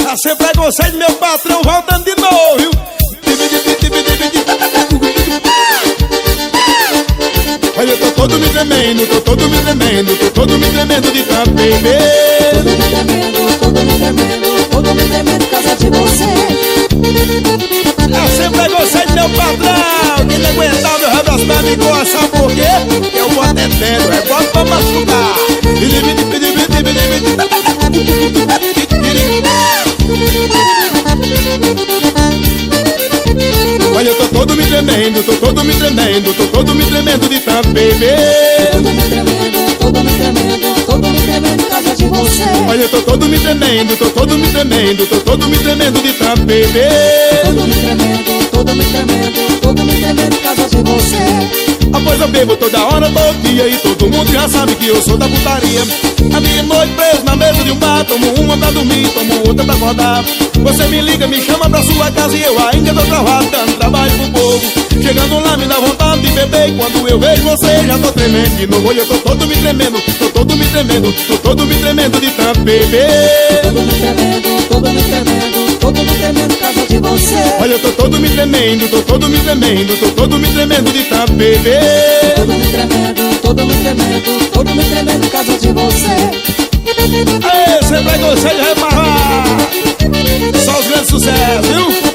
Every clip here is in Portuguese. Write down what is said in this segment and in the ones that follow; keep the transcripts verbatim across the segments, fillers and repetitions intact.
Ah, sem preconceito, meu patrão voltando de novo, viu? Olha, eu tô todo me tremendo, tô todo me tremendo, tô todo me tremendo de tanto beber. Todo me tremendo, todo me tremendo, todo me tremendo por causa de você. Ah, sem preconceito, meu patrão. Quem não aguentar meu rebraço pra mim gosta, sabe por quê? Porque eu boto é dentro, é boto pra machucar. Olha, eu tô todo me tremendo, tô todo me tremendo, tô todo me tremendo de tanto beber. Todo me tremendo, todo me tremendo, todo me tremendo por causa de você. Olha, eu tô todo me tremendo, tô todo me tremendo, tô todo me tremendo de tanto beber. Todo me tremendo, todo me tremendo, todo me tremendo por causa de você. Ah, pois eu bebo toda hora, todo dia, e todo mundo já sabe que eu sou da putaria. A minha noite preso na mesa de um bar, tomo uma pra dormir, tomo outra pra acordar. Você me liga, me chama pra sua casa e eu ainda tô travado, dando trabalho pro povo. Chegando lá me dá vontade de beber, e quando eu vejo você já tô tremendo de novo. Olha, eu tô todo me tremendo, tô todo me tremendo, tô todo me tremendo de tanto beber. Todo me tremendo, todo me tremendo, todo me tremendo por causa de você. Olha, eu tô todo me tremendo, tô todo me tremendo, tô todo me tremendo de tanto beber. Todo me tremendo, todo me tremendo, todo me tremendo por causa de você. Aê, sem preconceito, remarrar. Só os grandes sucessos, viu?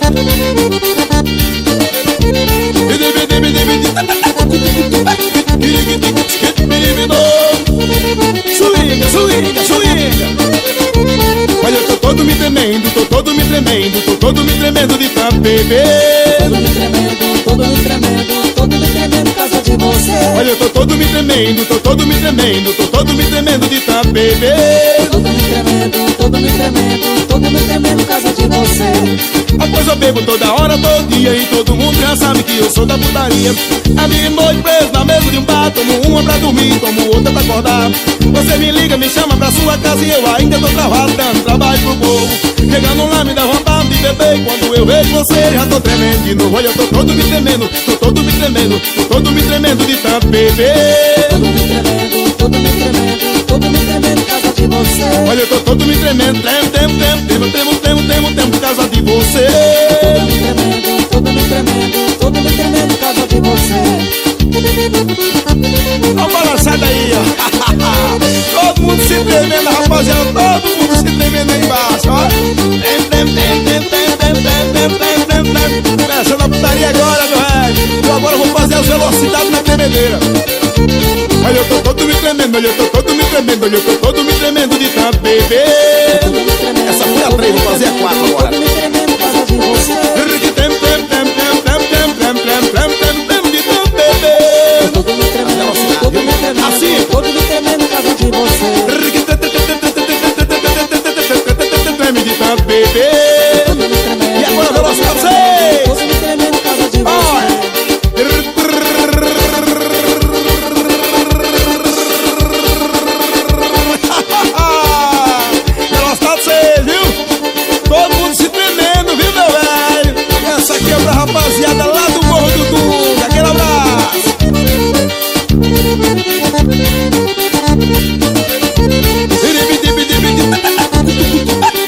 Swinga, swinga, swinga. Olha, eu tô todo me tremendo, tô todo me tremendo, tô todo me tremendo de tanto beber. Todo me tremendo, todo me tremendo, todo me tremendo por causa de você. Olha, eu tô todo me tremendo, tô todo me tremendo, tô todo me tremendo de tanto beber. Todo me tremendo, todo me tremendo, todo me tremendo por causa de você. Ah, pois eu bebo toda hora, todo dia, e todo mundo já sabe que eu sou da putaria. A minha noite preso na mesa de um bar, tomo uma pra dormir, tomo outra pra acordar. Você me liga, me chama pra sua casa e eu ainda tô travado, dando trabalho pro povo. Chegando lá me dá vontade de beber, e quando eu vejo você já tô tremendo de novo. Olha, eu tô todo me tremendo, tô todo me tremendo, tô todo me tremendo de tanto beber. Todo me tremendo, todo me tremendo, todo me tremendo por causa de você. Olha, eu tô todo me tremendo, tremo, tremo, tremo, tremo, tremo, tremo, tremo, tremo por causa de você. Todo me tremendo, todo me tremendo, todo me tremendo por causa de você. Dá uma balançada aí, ó. Todo mundo se tremendo, rapaziada. Todo mundo se tremendo aí embaixo, ó. Tem, tem, tem, tem, tem, tem, tem, tem, tem, tem, tem. Começando a putaria agora, meu velho. Eu agora vou fazer as velocidades na tremedeira. Olha, eu tô todo me tremendo, olha, eu tô todo me tremendo, olha, eu tô todo me tremendo de tanto beber. Essa foi a três, vou fazer a quatro agora. Todo me tremendo por causa de você. Tem, tem, tem, tem, tem, tem, tem, tem, tem, tem, tem, de tanto beber. Todo me tremendo, todo me tremendo, Assim. todo me tremendo por causa de você.